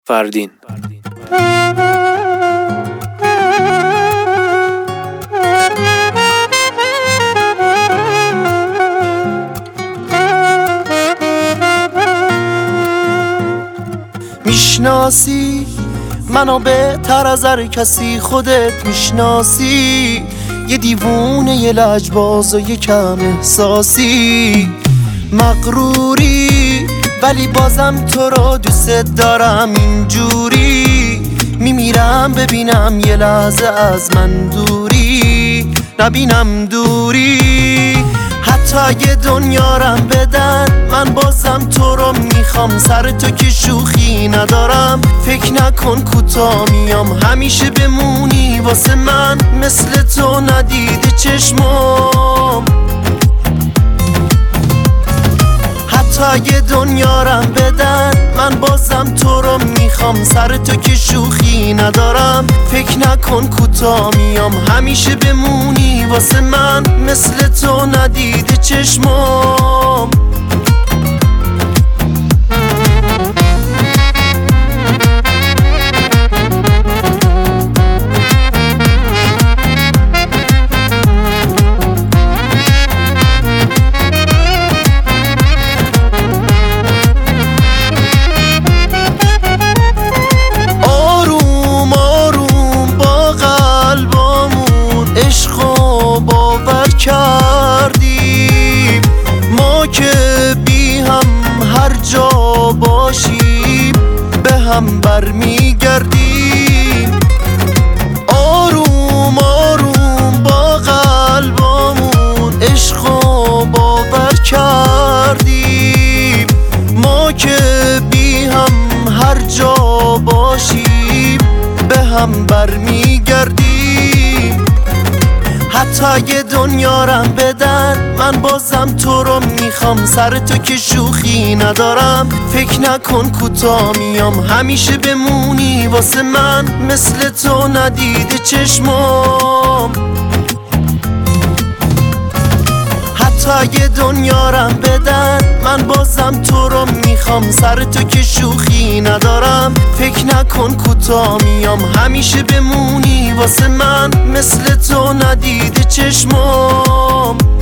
فردین. میشناسی منو بهتر از هر کسی، خودت میشناسی یه دیوونه، یه لجباز و یه کم احساسی. مغروری ولی بازم تو رو دوست دارم، اینجوری میمیرم ببینم یه لحظه از من دوری، نبینم دوری. حتی اگه دنیارم بدن من بازم تو رو میخوام، سر تو که شوخی ندارم، فکر نکن کوتاه میام، همیشه بمونی واسه من مثل تو ندیده چشمام. حتی اگه دنیارم بدن من بازم تو رو میخوام، سر تو که شوخی ندارم، فکر نکن کوتاه میام، همیشه بمونی واسه من مثل تو ندیده چشمام. کردیم ما که بی هم هر جا باشیم به هم برمیگردیم. آروم آروم با قلبامون عشق و باور کردیم، ما که بی هم هر جا باشیم به هم برمیگردیم. حتی اگه دنیارم بدن من بازم تو رو میخوام، سر تو که شوخی ندارم، فکر نکن کوتاه میام، همیشه بمونی واسه من مثل تو ندیده چشمام. حتی اگه دنیارم بدن من بازم تو رو میخوام، سر تو که شوخی ندارم، فکر نکن کوتاه میام، همیشه بمونی واسه من مثل تو ندیده چشمام.